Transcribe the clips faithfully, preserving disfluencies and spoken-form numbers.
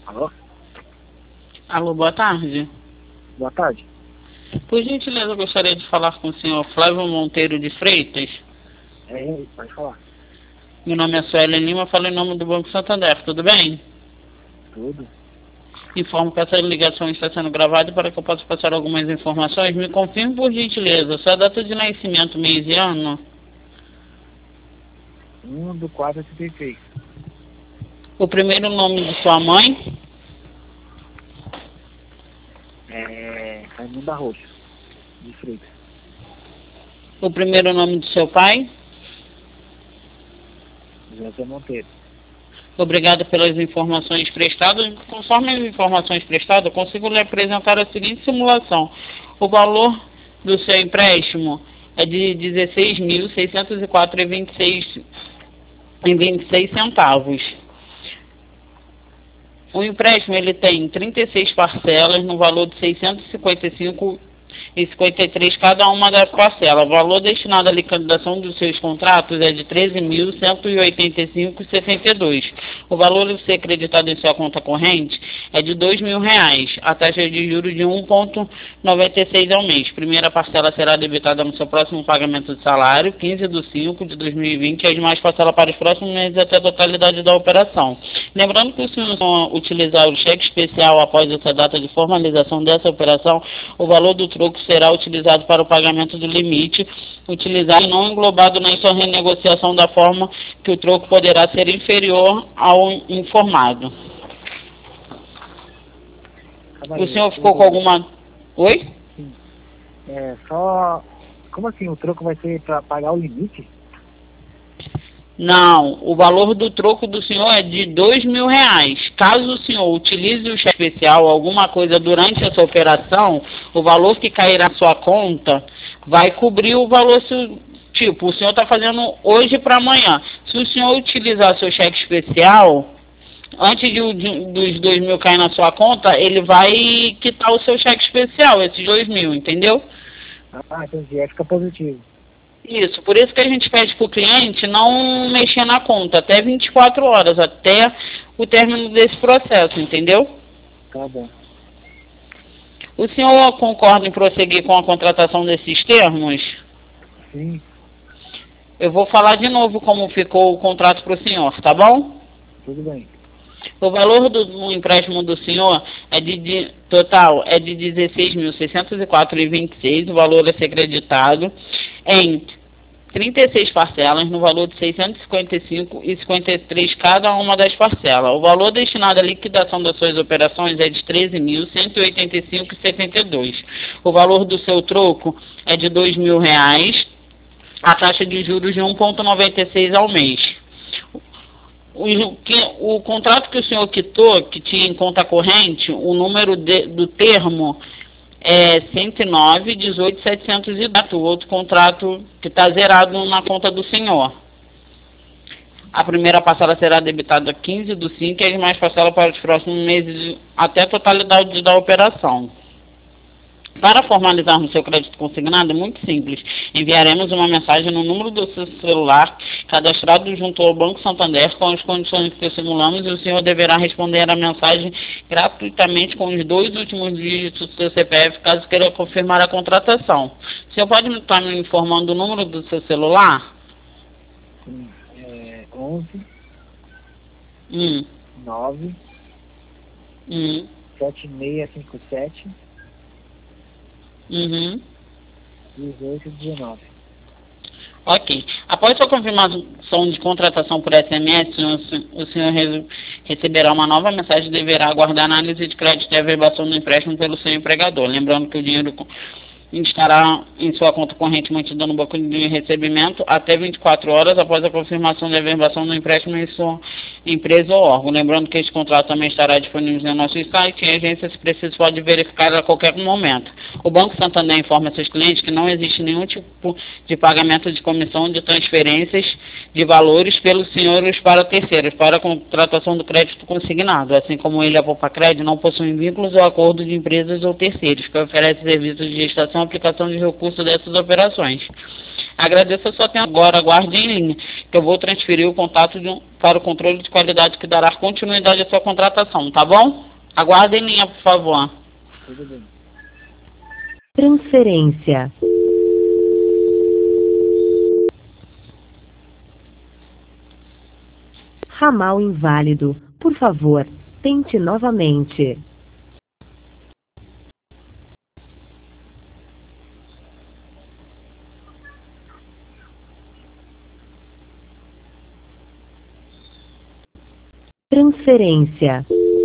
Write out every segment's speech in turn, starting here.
Alô? Alô, boa tarde. Boa tarde. Por gentileza, eu gostaria de falar com o senhor Flávio Monteiro de Freitas. É ele, pode falar. Meu nome é Suelen Lima, falo em nome do Banco Santander, tudo bem? Tudo. Informo que essa ligação está sendo gravada para que eu possa passar algumas informações. Me confirme, por gentileza, sua data de nascimento, mês e ano. um do quatro de setenta e seis. O primeiro nome de sua mãe. É. Raimunda Rocha, de Freitas. O primeiro nome de seu pai. José Monteiro. Obrigado pelas informações prestadas. Conforme as informações prestadas, eu consigo lhe apresentar a seguinte simulação. O valor do seu empréstimo é de dezesseis mil seiscentos e quatro reais e vinte e seis centavos. O empréstimo ele tem trinta e seis parcelas no valor de seiscentos e cinquenta e cinco reais e cinquenta e três centavos cada uma das parcelas. O valor destinado à liquidação dos seus contratos é de treze mil cento e oitenta e cinco reais e sessenta e dois centavos. O valor a ser acreditado em sua conta corrente é de dois mil reais. A taxa de juros de um vírgula noventa e seis ao mês. Primeira parcela será debitada no seu próximo pagamento de salário, quinze de cinco de dois mil e vinte, e as demais parcelas para os próximos meses até a totalidade da operação. Lembrando que se o senhor utilizar o cheque especial após essa data de formalização dessa operação, o valor do troco será utilizado para o pagamento do limite, utilizado e não englobado na sua renegociação, da forma que o troco poderá ser inferior ao informado. Calma O aí, senhor ficou com alguma... Oi? Sim. É, só... Como assim, o troco vai ser para pagar o limite? Não, o valor do troco do senhor é de dois mil reais. Caso o senhor utilize o cheque especial ou alguma coisa durante essa operação, o valor que cairá na sua conta vai cobrir o valor, se, tipo, o senhor está fazendo hoje para amanhã. Se o senhor utilizar seu cheque especial, antes de, de, dos dois mil cair na sua conta, ele vai quitar o seu cheque especial, esses dois mil, entendeu? Ah, entendi. Aí fica positivo. Isso, por isso que a gente pede para o cliente não mexer na conta até vinte e quatro horas, até o término desse processo, entendeu? Tá bom. O senhor concorda em prosseguir com a contratação desses termos? Sim, Eu vou falar de novo como ficou o contrato para o senhor, tá bom? tudo bem. O valor do, do empréstimo do senhor é de, de total é de dezesseis mil seiscentos e quatro reais e vinte e seis centavos, o valor a ser creditado em trinta e seis parcelas no valor de seiscentos e cinquenta e cinco reais e cinquenta e três centavos cada uma das parcelas. O valor destinado à liquidação das suas operações é de treze mil cento e oitenta e cinco reais e setenta e dois centavos. O valor do seu troco é de dois mil reais, a taxa de juros de um vírgula noventa e seis ao mês. O, que, o contrato que o senhor quitou, que tinha em conta corrente, o número de, do termo é cento e nove, dezoito, setecentos e quatro, o outro contrato que está zerado na conta do senhor. A primeira parcela será debitada quinze do cinco e as demais parcelas para os próximos meses até a totalidade da operação. Para formalizarmos seu crédito consignado, é muito simples. Enviaremos uma mensagem no número do seu celular, cadastrado junto ao Banco Santander, com as condições que simulamos, e o senhor deverá responder a mensagem gratuitamente com os dois últimos dígitos do seu C P F, caso queira confirmar a contratação. O senhor pode estar me informando o número do seu celular? Sim, é onze, Hum. nove, Hum. sete seis cinco sete, Uhum. dezoito, dezenove. Ok. Após sua confirmação de contratação por S M S, o senhor re receberá uma nova mensagem e deverá aguardar a análise de crédito e averbação do empréstimo pelo seu empregador. Lembrando que o dinheiro estará em sua conta corrente mantida no banco de recebimento até vinte e quatro horas após a confirmação da averbação do empréstimo em sua empresa ou órgão. Lembrando que este contrato também estará disponível no nosso site e a agência, se preciso, pode verificar a qualquer momento. O Banco Santander informa seus clientes que não existe nenhum tipo de pagamento de comissão de transferências de valores pelos senhores para terceiros, para a contratação do crédito consignado, assim como ele, a Poupa Crédito, não possuem vínculos ou acordo de empresas ou terceiros que oferecem serviços de gestação e aplicação de recursos dessas operações. Agradeço a sua atenção. Agora aguarde em linha, que eu vou transferir o contato de um para o controle de qualidade que dará continuidade à sua contratação, tá bom? Aguarde em linha, por favor. Tudo bem. Transferência. Ramal inválido. Por favor, tente novamente. Transferência.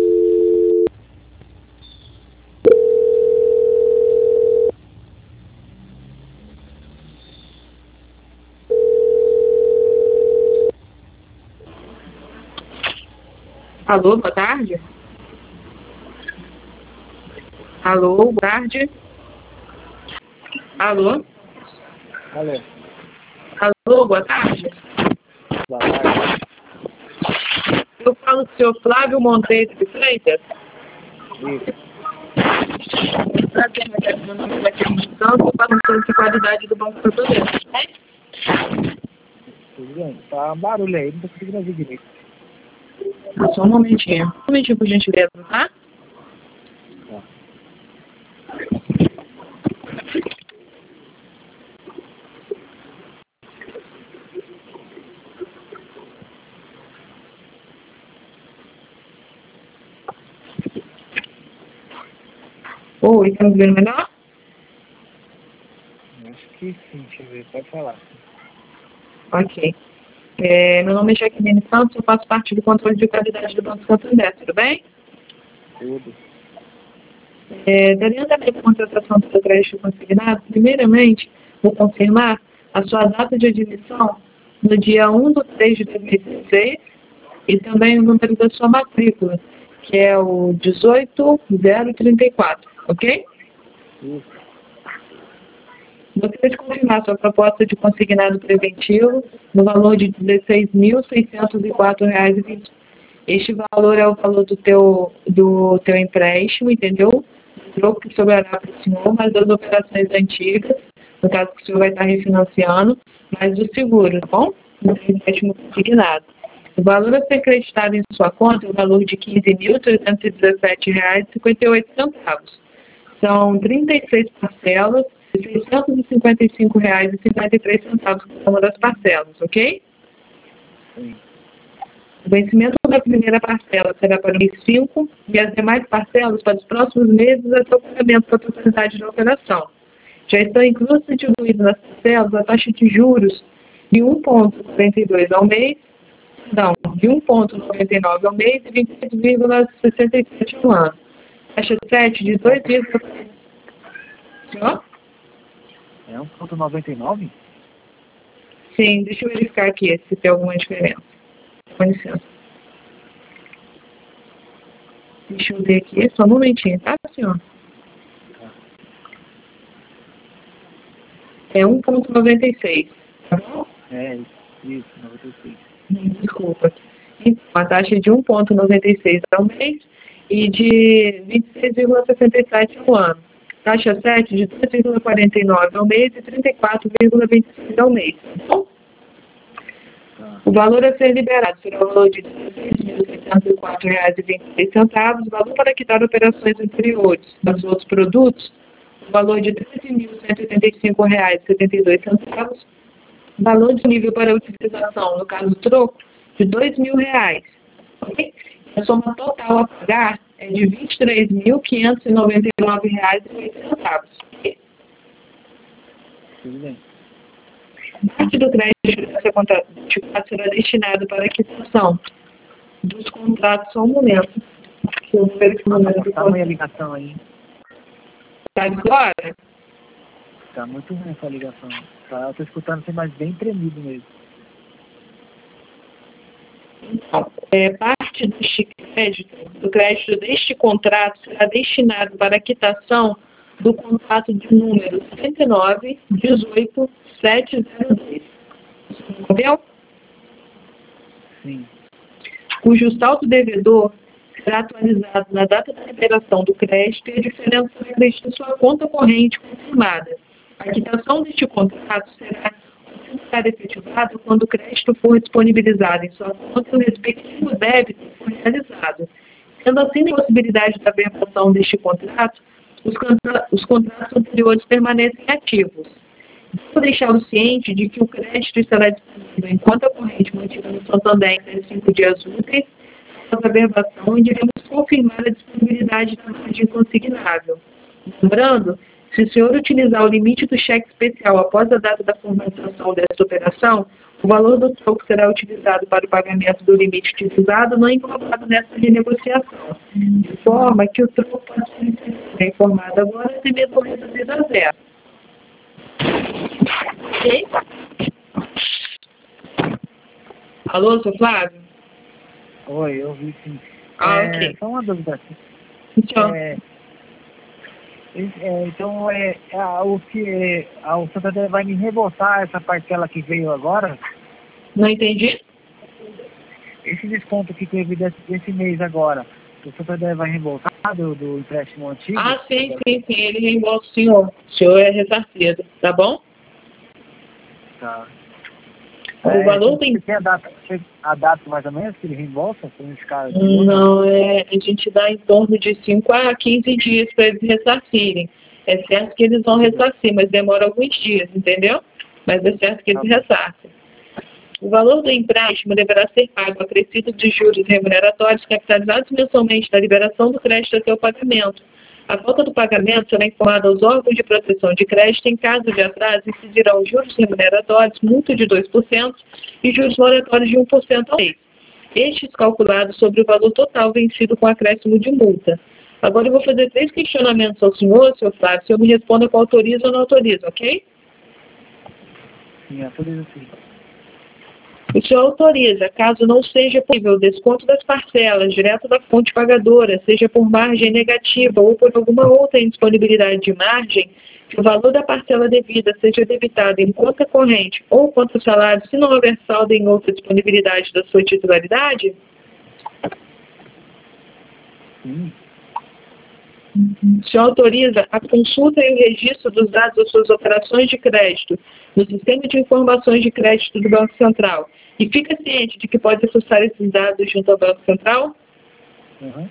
Alô, boa tarde. Alô, boa tarde. Alô. Alô. Alô, boa tarde. Boa tarde. Eu falo com o senhor Flávio Monteiro de Freitas. Isso. Prazer, meu nome é Cristiano, eu faço controle de qualidade do Banco Português. Tudo bem. Tá um barulho aí, não tô conseguindo ouvir direito. Só um momentinho. Um momentinho, por gentileza, tá? Tá. Oi, tá me vendo melhor? Acho que sim, deixa eu ver, pode falar. Ok. É, meu nome é Jaqueline Santos, eu faço parte do controle de qualidade do Banco Santander, tudo bem? Tudo. É, daria andamento à contratação do seu crédito consignado, primeiramente, vou confirmar a sua data de admissão no dia um de três de dois mil e dezesseis e também o número da sua matrícula, que é o dezoito zero trinta e quatro, ok? Isso. Gostaria de confirmar sua proposta de consignado preventivo no valor de dezesseis mil seiscentos e quatro reais e vinte centavos. Este valor é o valor do teu, do teu empréstimo, entendeu? O troco que sobrará para o senhor, mas das operações antigas, no caso que o senhor vai estar refinanciando, mas do seguro, tá bom? Do empréstimo consignado. O valor a ser acreditado em sua conta é o valor de quinze mil trezentos e dezessete reais e cinquenta e oito centavos. São trinta e seis parcelas de seiscentos e cinquenta e cinco reais e cinquenta e três centavos cada uma das parcelas, ok? Sim. O vencimento da primeira parcela será para o mês cinco e as demais parcelas para os próximos meses até o pagamento da totalidade da operação. Já estão inclusas e diluídas nas parcelas a taxa de juros de um vírgula quarenta e dois ao mês, não, de um vírgula noventa e nove ao mês e vinte e sete vírgula sessenta e sete ao ano. Taxa sete de dois vírgula quarenta e nove. É um ponto noventa e nove? Sim, deixa eu verificar aqui se tem alguma diferença. Com licença. Deixa eu ver aqui, só um momentinho, tá, senhor? É um vírgula noventa e seis, tá bom? É, isso, isso, noventa e seis. Hum, Desculpa. Então, a taxa de um vírgula noventa e seis ao mês e de vinte e seis vírgula sessenta e sete ao ano. Taxa sete de dois vírgula quarenta e nove ao mês e trinta e quatro vírgula vinte e seis ao mês. Tá bom? O valor a ser liberado será o valor de dezesseis mil seiscentos e quatro reais e vinte e seis centavos, valor para quitar operações anteriores. Dos outros produtos, o valor de treze mil cento e oitenta e cinco reais e setenta e dois centavos, valor disponível para utilização, no caso troco, de dois mil reais. Okay? A soma total a pagar é de vinte e três mil quinhentos e noventa e nove reais e oito centavos. Okay? Tudo bem. Parte do crédito dessa conta será destinado para a quitação dos contratos. Só um momento. Que eu ver que momento Tá ruim a ligação aí. Tá agora? Tá muito ruim essa ligação. Tá, eu tô escutando assim, mas bem tremido mesmo. Então, é, parte deste crédito, do crédito deste contrato será destinado para a quitação do contrato de número cento e nove, dezoito, setecentos e dois. Entendeu? Sim. Cujo saldo devedor será atualizado na data da liberação do crédito e a diferença do crédito em sua conta corrente confirmada. A quitação deste contrato será ficar efetivado quando o crédito for disponibilizado em sua conta e o respectivo débito for realizado. Sendo assim, a possibilidade da aberração deste contrato, os, contra os contratos anteriores permanecem ativos. Vou deixá-lo ciente de que o crédito estará disponível em conta corrente mantida no Santander em cinco dias úteis após a aberração e devemos confirmar a disponibilidade da margem consignável. Lembrando, se o senhor utilizar o limite do cheque especial após a data da formalização desta operação, o valor do troco será utilizado para o pagamento do limite utilizado não englobado nessa renegociação, de forma que o troco pode ser informado agora até mesmo reduzido a zero. Ok? Alô, seu Flávio? Oi, eu vi sim. Ah, é, ok. Só uma dúvida. Então, É, é, então, é, é, a- o que é, a- o Santander vai me reembolsar essa parcela que veio agora? não entendi? Esse desconto que teve desse, desse mês agora, o Santander vai reembolsar do, do empréstimo antigo? Ah, sim, sim, sim, ele reembolsa o senhor. O senhor é ressarcido, tá bom? Tá. O valor tem... Você tem a data, a data mais ou menos que ele reembolsa? Para esse cara? Não, é, a gente dá em torno de cinco a quinze dias para eles ressarcirem. É certo que eles vão ressarcir, mas demora alguns dias, entendeu? Mas é certo que eles ressarcem. O valor do empréstimo deverá ser pago acrescido de juros remuneratórios capitalizados mensalmente da liberação do crédito até o pagamento. A falta do pagamento será informada aos órgãos de proteção de crédito em caso de atraso incidirão juros remuneratórios, multa de dois por cento e juros moratórios de um por cento ao mês. Estes calculados sobre o valor total vencido com acréscimo de multa. Agora eu vou fazer três questionamentos ao senhor, senhor Flávio, o senhor me responda com autoriza ou não autoriza, ok? Sim, autoriza sim. O senhor autoriza, caso não seja possível o desconto das parcelas direto da fonte pagadora, seja por margem negativa ou por alguma outra indisponibilidade de margem, que o valor da parcela devida seja debitado em conta corrente ou conta salário, se não houver saldo em outra disponibilidade da sua titularidade? Sim. O senhor autoriza a consulta e o registro dos dados das suas operações de crédito no Sistema de Informações de Crédito do Banco Central e fica ciente de que pode acessar esses dados junto ao Banco Central? Uhum.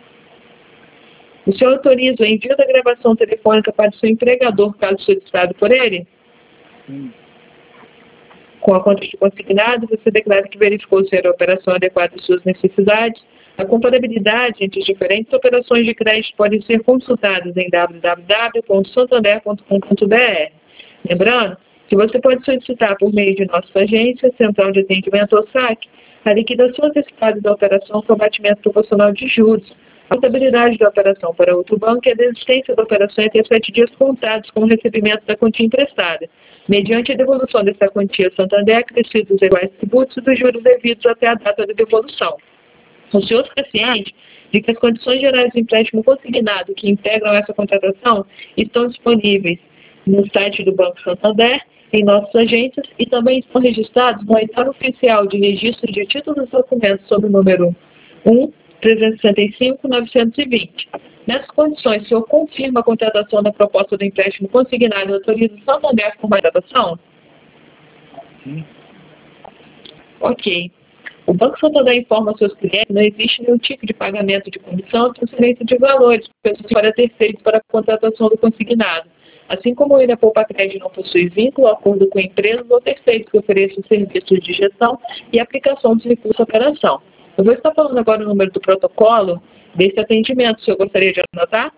O senhor autoriza o envio da gravação telefônica para o seu empregador, caso solicitado por ele? Sim. Com a conta de consignado, você declara que verificou se era a operação adequada às suas necessidades. A comparabilidade entre as diferentes operações de crédito pode ser consultadas em w w w ponto santander ponto com ponto b r. Lembrando que você pode solicitar por meio de nossa agência, Central de Atendimento ou S A C, a liquidação antecipada da operação com abatimento proporcional de juros, a contabilidade da operação para outro banco e a desistência da operação até sete dias contados com o recebimento da quantia emprestada, mediante a devolução dessa quantia a Santander, acrescidos iguais tributos e dos juros devidos até a data da devolução. O senhor fica ciente de que as condições gerais do empréstimo consignado que integram essa contratação estão disponíveis no site do Banco Santander, em nossas agências e também estão registrados no oitavo oficial de registro de títulos e documentos sob o número um, trezentos e sessenta e cinco, novecentos e vinte. Nessas condições, o senhor confirma a contratação da proposta do empréstimo consignado e autoriza o Santander a formar a gravação? Sim. Ok. O Banco Santander informa aos seus clientes que não existe nenhum tipo de pagamento de comissão ou transferência de valores para terceiros para a contratação do consignado. Assim como o Ilha Poupa Crédito não possui vínculo, acordo com empresas ou terceiros que ofereçam serviços de gestão e aplicação dos recursos à operação. Eu vou estar falando agora o número do protocolo desse atendimento. O senhor gostaria de anotar?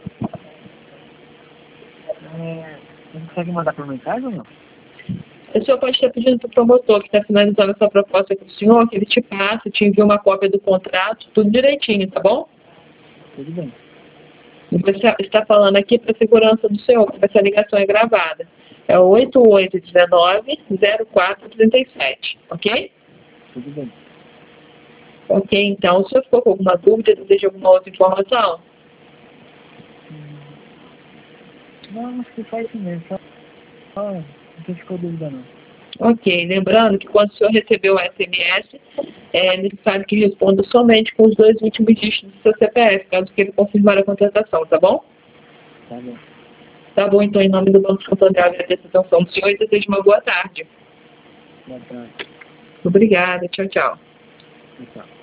É, você consegue mandar por mensagem ou não? O senhor pode estar pedindo para o promotor que está finalizando essa proposta com o senhor, que ele te passe, te envie uma cópia do contrato, tudo direitinho, tá bom? Tudo bem. E você está falando aqui para a segurança do senhor, que essa ligação é gravada. É o oito oito um nove, zero quatro três sete, ok? Tudo bem. Ok, então, se o senhor ficou com alguma dúvida, deseja alguma outra informação? Não, acho que faz isso mesmo. Só, só não ficou dúvida não. Ok, lembrando que quando o senhor recebeu o S M S, é necessário que responda somente com os dois últimos dígitos do seu C P F, caso queira confirmar a contratação, tá bom? Tá bom. Tá bom, então, em nome do Banco Santander, agradeço a atenção do senhor e desejo uma boa tarde. Boa tarde. Obrigada. Tchau, tchau. Tchau.